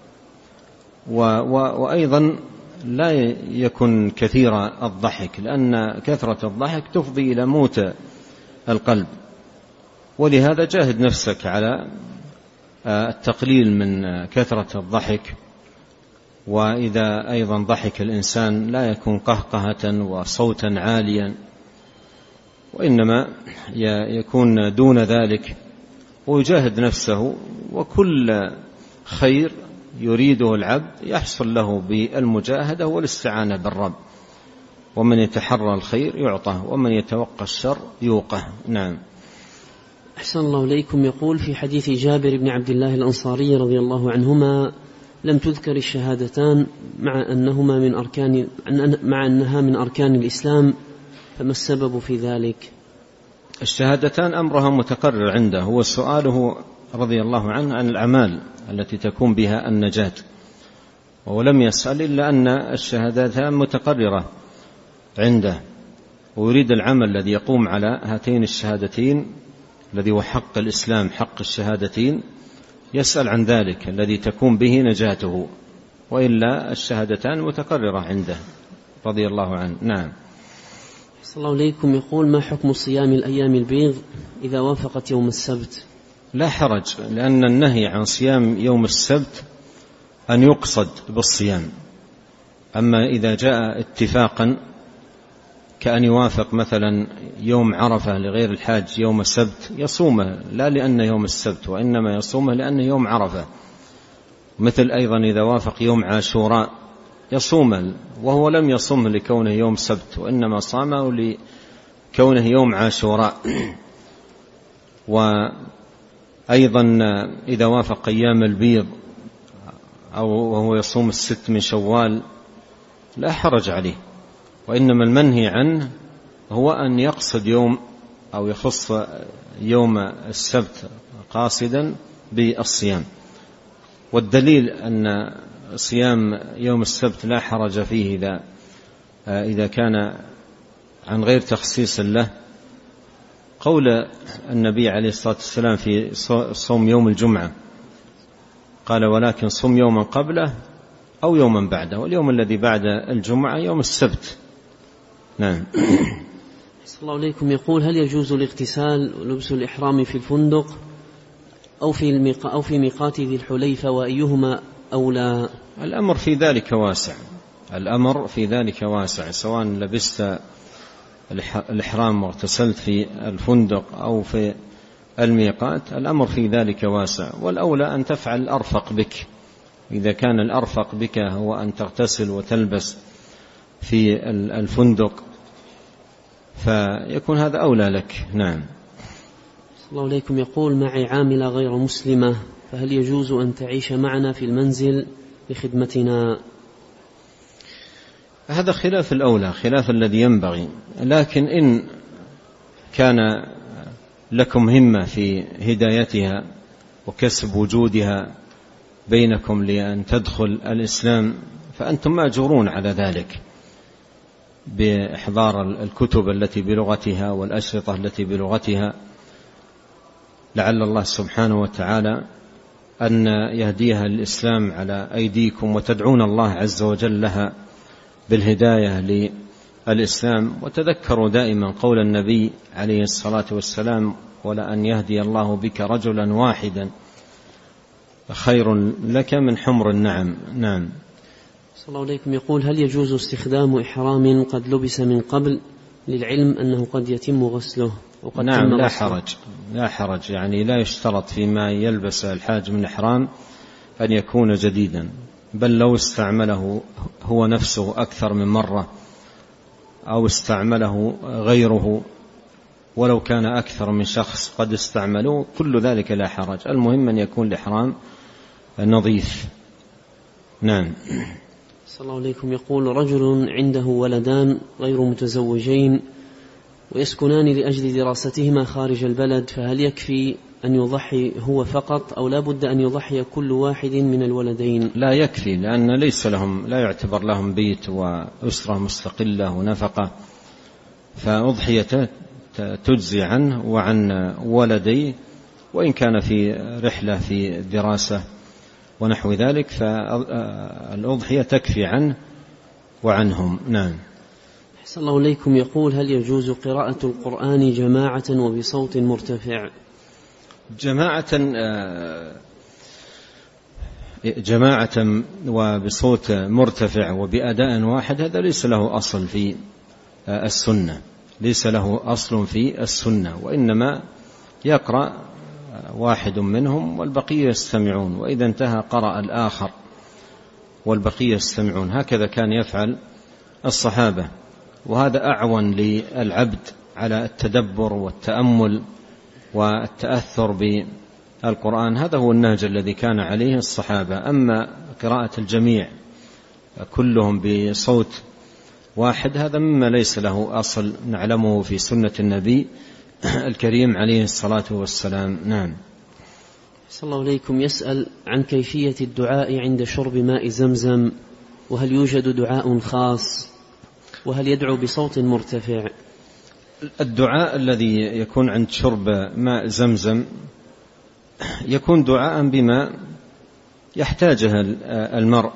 وأيضا لا يكن كثير الضحك، لأن كثرة الضحك تفضي إلى موت القلب. ولهذا جاهد نفسك على التقليل من كثرة الضحك، وإذا أيضا ضحك الإنسان لا يكون قهقهة وصوتا عاليا، وإنما يكون دون ذلك، ويجاهد نفسه، وكل خير يريده العبد يحصل له بالمجاهدة والاستعانة بالرب، ومن يتحرى الخير يعطه، ومن يتوقى الشر يوقه. نعم. أحسن الله إليكم. يقول في حديث جابر بن عبد الله الأنصاري رضي الله عنهما لم تذكر الشهادتان مع أنهما من أركان مع أنها من أركان الإسلام، فما السبب في ذلك؟ الشهادتان أمرها متقرر عنده، هو سؤاله رضي الله عنه عن الأعمال التي تكون بها النجاة، ولم يسأل إلا أن الشهادتان متقررة عنده، ويريد العمل الذي يقوم على هاتين الشهادتين الذي هو حق الإسلام، حق الشهادتين، يسأل عن ذلك الذي تكون به نجاته، وإلا الشهادتان متقررة عنده رضي الله عنه. نعم. صلى الله عليكم. يقول ما حكم صيام الأيام البيض إذا وافقت يوم السبت؟ لا حرج، لأن النهي عن صيام يوم السبت أن يقصد بالصيام، أما إذا جاء اتفاقا كأن يوافق مثلا يوم عرفة لغير الحاج يوم السبت يصومه، لا لأن يوم السبت، وإنما يصومه لأن يوم عرفة. مثل أيضا إذا وافق يوم عاشوراء يصومه، وهو لم يصومه لكونه يوم سبت، وإنما صامه لكونه يوم عاشوراء. وأيضا إذا وافق أيام البيض أو وهو يصوم الست من شوال لا حرج عليه، وإنما المنهي عنه هو أن يقصد يوم أو يخص يوم السبت قاصدا بالصيام. والدليل أن صيام يوم السبت لا حرج فيه إذا إذا كان عن غير تخصيص له قول النبي عليه الصلاة والسلام في صوم يوم الجمعة، قال ولكن صم يوما قبله أو يوما بعده، واليوم الذي بعد الجمعة يوم السبت. نعم. صلى الله عليكم. يقول هل يجوز الاغتسال ولبس الإحرام في الفندق أو في الميقا أو في ميقات ذي الحليفة، وأيهما أولى؟ الأمر في ذلك واسع، الأمر في ذلك واسع، سواء لبست الإحرام واغتسلت في الفندق أو في الميقات، الأمر في ذلك واسع، والأولى أن تفعل الأرفق بك. إذا كان الأرفق بك هو أن تغتسل وتلبس في الفندق فيكون هذا أولى لك. نعم. صلى الله عليكم. يقول معي عاملة غير مسلمة، فهل يجوز أن تعيش معنا في المنزل لخدمتنا؟ هذا خلاف الأولى، خلاف الذي ينبغي، لكن إن كان لكم همة في هدايتها وكسب وجودها بينكم لأن تدخل الإسلام فأنتم مأجورون على ذلك بإحضار الكتب التي بلغتها والأشرطة التي بلغتها، لعل الله سبحانه وتعالى أن يهديها الإسلام على أيديكم، وتدعون الله عز وجل لها بالهداية للإسلام. وتذكروا دائما قول النبي عليه الصلاة والسلام ولأن يهدي الله بك رجلا واحدا خير لك من حمر النعم. نعم. صلى الله عليكم. يقول هل يجوز استخدام إحرام قد لبس من قبل للعلم أنه قد يتم غسله وقد نعم تم لا غسله؟ حرج، لا حرج، يعني لا يشترط فيما يلبس الحاج من إحرام أن يكون جديدا، بل لو استعمله هو نفسه أكثر من مرة أو استعمله غيره ولو كان أكثر من شخص قد استعملوه، كل ذلك لا حرج، المهم أن يكون الإحرام نظيف. نعم. صلى الله عليكم. يقول رجل عنده ولدان غير متزوجين ويسكنان لأجل دراستهما خارج البلد، فهل يكفي أن يضحي هو فقط أو لا بد أن يضحي كل واحد من الولدين؟ لا يكفي، لأن ليس لهم، لا يعتبر لهم بيت وأسرة مستقلة ونفقة، فأضحيته تجزي عنه وعن ولديه، وإن كان في رحلة في دراسة ونحو ذلك فالأضحية تكفي عنه وعنهم. نعم. أحسن الله إليكم. يقول هل يجوز قراءة القرآن جماعة وبصوت مرتفع؟ جماعة جماعة وبصوت مرتفع وبأداء واحد هذا ليس له أصل في السنة، ليس له أصل في السنة، وإنما يقرأ واحد منهم والبقية يستمعون، وإذا انتهى قرأ الآخر والبقية يستمعون. هكذا كان يفعل الصحابة، وهذا أعون للعبد على التدبر والتأمل والتأثر بالقرآن. هذا هو النهج الذي كان عليه الصحابة. أما قراءة الجميع كلهم بصوت واحد هذا مما ليس له أصل نعلمه في سنة النبي الكريم عليه الصلاة والسلام. نعم. صلى الله عليكم يسأل عن كيفية الدعاء عند شرب ماء زمزم، وهل يوجد دعاء خاص، وهل يدعو بصوت مرتفع؟ الدعاء الذي يكون عند شرب ماء زمزم يكون دعاء بما يحتاجه المرء،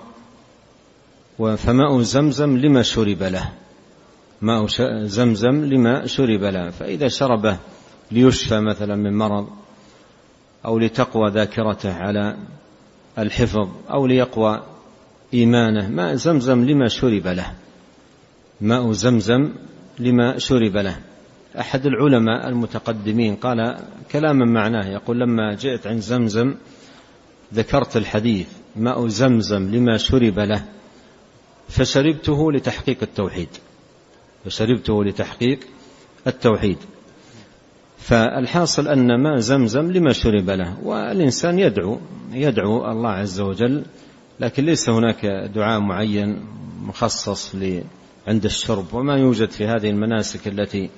فماء زمزم لما شرب له، ماء زمزم لما شرب له، فإذا شربه ليشفى مثلا من مرض، أو لتقوى ذاكرته على الحفظ، أو ليقوى إيمانه، ماء زمزم لما شرب له، ماء زمزم لما شرب له. أحد العلماء المتقدمين قال كلاما معناه، يقول لما جئت عند زمزم ذكرت الحديث ماء زمزم لما شرب له فشربته لتحقيق التوحيد، فشربته لتحقيق التوحيد. فالحاصل أن ماء زمزم لما شرب له، والإنسان يدعو يدعو الله عز وجل، لكن ليس هناك دعاء معين مخصص عند الشرب. وما يوجد في هذه المناسك التي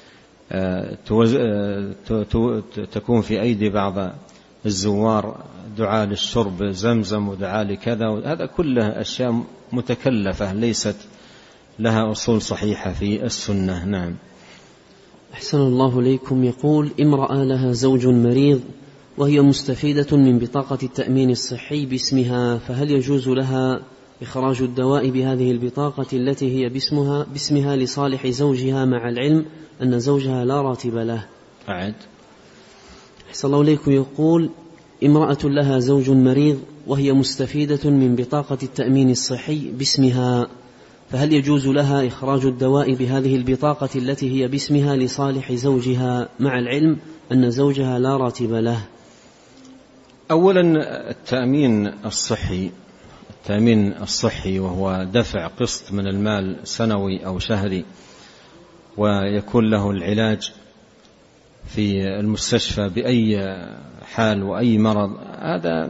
تكون في أيدي بعض الزوار دعاء للشرب زمزم ودعاء لكذا، هذا كله أشياء متكلفة ليست لها أصول صحيحة في السنة. نعم. أحسن الله إليكم. يقول امرأة لها زوج مريض وهي مستفيدة من بطاقة التأمين الصحي باسمها، فهل يجوز لها إخراج الدواء بهذه البطاقة التي هي باسمها, باسمها لصالح زوجها مع العلم أن زوجها لا راتب له؟ أعد. أحسن الله إليكم. يقول امرأة لها زوج مريض وهي مستفيدة من بطاقة التأمين الصحي باسمها، فهل يجوز لها إخراج الدواء بهذه البطاقة التي هي باسمها لصالح زوجها مع العلم أن زوجها لا راتب له؟ أولا التأمين الصحي التأمين الصحي وهو دفع قسط من المال سنوي أو شهري ويكون له العلاج في المستشفى بأي حال وأي مرض، هذا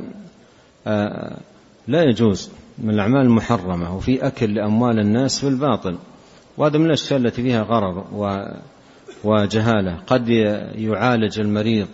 لا يجوز، من الأعمال المحرمة، وفي أكل لأموال الناس بالباطل، وهذا من الأشياء التي فيها غرر وجهالة. قد يعالج المريض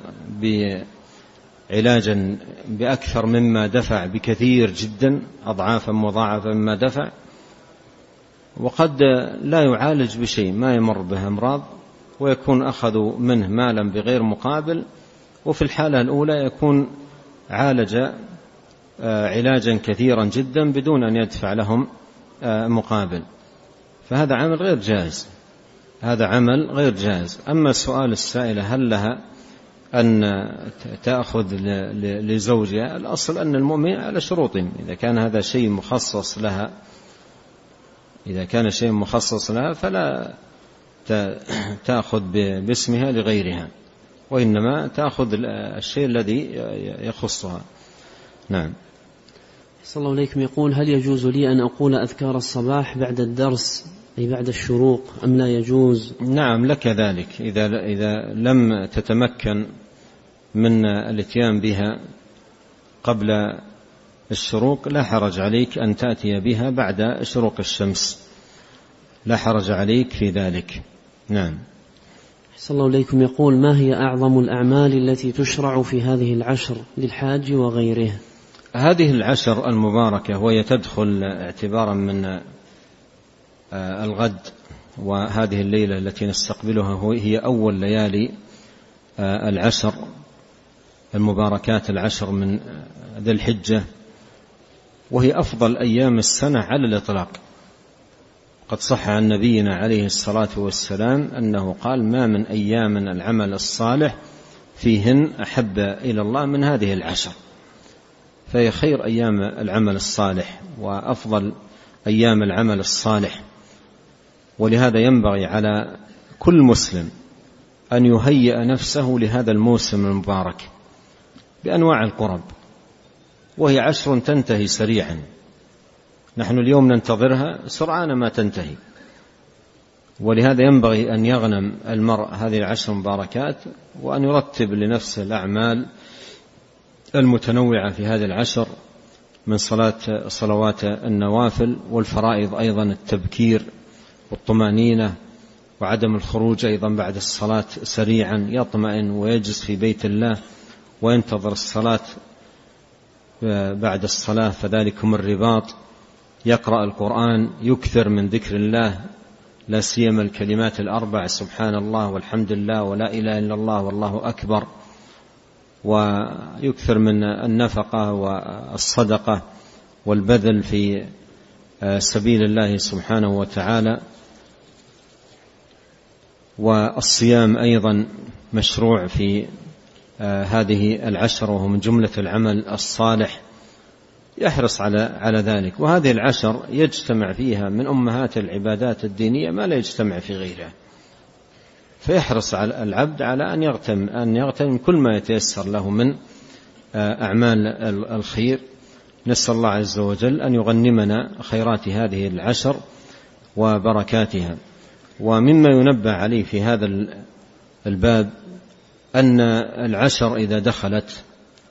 بعلاجا بأكثر مما دفع بكثير جدا، أضعافا مضاعفة مما دفع، وقد لا يعالج بشيء، ما يمر به أمراض، ويكون أخذوا منه مالا بغير مقابل، وفي الحالة الأولى يكون عالج علاجا كثيرا جدا بدون أن يدفع لهم مقابل، فهذا عمل غير جائز، هذا عمل غير جائز. أما السؤال السائلة هل لها أن تأخذ لزوجها، الأصل أن المؤمن على شروطهم، إذا كان هذا شيء مخصص لها إذا كان شيء مخصص لها فلا تأخذ باسمها لغيرها، وإنما تأخذ الشيء الذي يخصها. نعم. صلى الله عليكم. يقول هل يجوز لي أن أقول أذكار الصباح بعد الدرس أي بعد الشروق أم لا يجوز؟ نعم لك ذلك، إذا, إذا لم تتمكن من الاتيان بها قبل الشروق لا حرج عليك أن تأتي بها بعد شروق الشمس، لا حرج عليك في ذلك. نعم. صلى الله عليكم. يقول ما هي أعظم الأعمال التي تشرع في هذه العشر للحاج وغيره؟ هذه العشر المباركة وهي تدخل اعتبارا من الغد، وهذه الليلة التي نستقبلها هي أول ليالي العشر المباركات العشر من ذي الحجة، وهي أفضل أيام السنة على الإطلاق. قد صح عن نبينا عليه الصلاة والسلام أنه قال ما من أيام العمل الصالح فيهن أحب إلى الله من هذه العشر، فهي خير أيام العمل الصالح وأفضل أيام العمل الصالح. ولهذا ينبغي على كل مسلم أن يهيئ نفسه لهذا الموسم المبارك بأنواع القرب، وهي عشر تنتهي سريعا، نحن اليوم ننتظرها سرعان ما تنتهي. ولهذا ينبغي أن يغنم المرء هذه العشر مباركات، وأن يرتب لنفسه الأعمال المتنوعة في هذه العشر من صلاة صلوات النوافل والفرائض، أيضا التبكير والطمأنينة وعدم الخروج أيضا بعد الصلاة سريعا، يطمئن ويجلس في بيت الله وينتظر الصلاة بعد الصلاة، فذلكم الرباط. يقرأ القرآن، يكثر من ذكر الله، لا سيما الكلمات الأربع: سبحان الله والحمد لله ولا إله إلا الله والله أكبر. ويكثر من النفقة والصدقة والبذل في سبيل الله سبحانه وتعالى. والصيام أيضا مشروع في هذه العشر، وهو من جملة العمل الصالح، يحرص على على ذلك. وهذه العشر يجتمع فيها من أمهات العبادات الدينية ما لا يجتمع في غيرها، فيحرص على العبد على أن يغتنم أن يغتنم كل ما يتيسر له من أعمال الخير. نسأل الله عز وجل أن يغنمنا خيرات هذه العشر وبركاتها. ومما ينبه عليه في هذا الباب أن العشر إذا دخلت،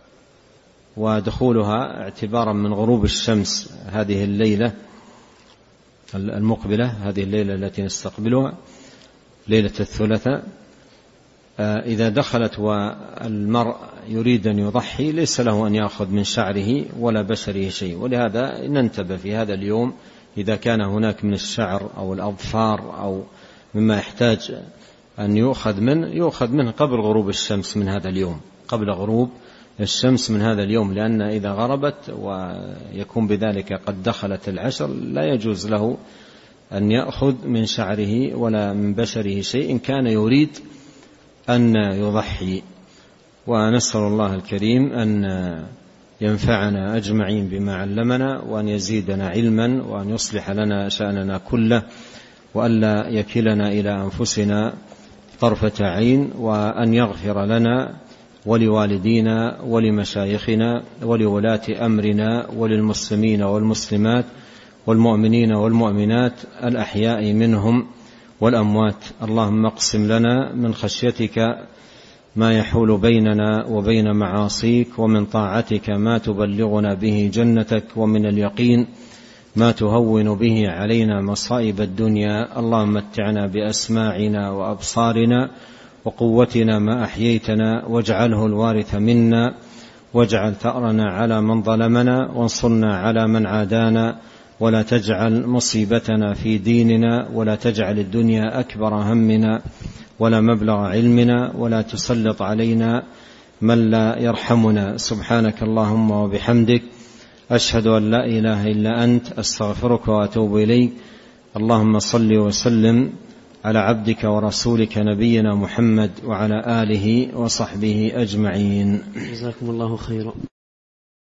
ودخولها اعتبارا من غروب الشمس هذه الليلة المقبلة، هذه الليلة التي نستقبلها ليلة الثلاثاء، إذا دخلت والمرء يريد أن يضحي ليس له أن يأخذ من شعره ولا بشره شيء. ولهذا ننتبه في هذا اليوم إذا كان هناك من الشعر أو الأظفار أو مما يحتاج أن يؤخذ منه يؤخذ منه قبل غروب الشمس من هذا اليوم، قبل غروب الشمس من هذا اليوم، لأن إذا غربت ويكون بذلك قد دخلت العشر لا يجوز له أن يأخذ من شعره ولا من بشره شيء إن كان يريد أن يضحي. ونسأل الله الكريم أن ينفعنا أجمعين بما علمنا، وأن يزيدنا علما، وأن يصلح لنا شأننا كله، وألا يكلنا إلى أنفسنا طرفة عين، وأن يغفر لنا ولوالدينا ولمشايخنا ولولاة أمرنا وللمسلمين والمسلمات والمؤمنين والمؤمنات الأحياء منهم والأموات. اللهم اقسم لنا من خشيتك ما يحول بيننا وبين معاصيك، ومن طاعتك ما تبلغنا به جنتك، ومن اليقين ما تهون به علينا مصائب الدنيا. اللهم متعنا بأسماعنا وأبصارنا وقوتنا ما أحييتنا، واجعله الوارث منا، واجعل ثأرنا على من ظلمنا، وانصرنا على من عادانا، ولا تجعل مصيبتنا في ديننا، ولا تجعل الدنيا أكبر همنا ولا مبلغ علمنا، ولا تسلط علينا من لا يرحمنا. سبحانك اللهم وبحمدك، أشهد أن لا إله إلا أنت، أستغفرك وأتوب إليك. اللهم صل وسلم على عبدك ورسولك نبينا محمد وعلى آله وصحبه أجمعين. جزاكم الله خيرا.